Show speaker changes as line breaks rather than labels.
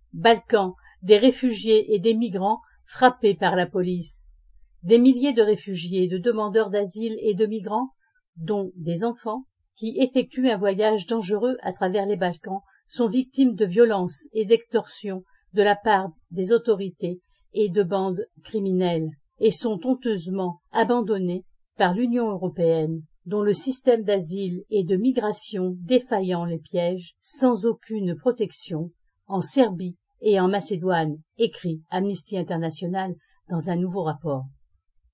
Balkans, des réfugiés et des migrants frappés par la police. Des milliers de réfugiés, de demandeurs d'asile et de migrants, dont des enfants, qui effectuent un voyage dangereux à travers les Balkans, sont victimes de violences et d'extorsions de la part des autorités et de bandes criminelles, et sont honteusement abandonnés par l'Union européenne, dont le système d'asile et de migration défaillant les piège, sans aucune protection, en Serbie et en Macédoine, écrit Amnesty International dans un nouveau rapport.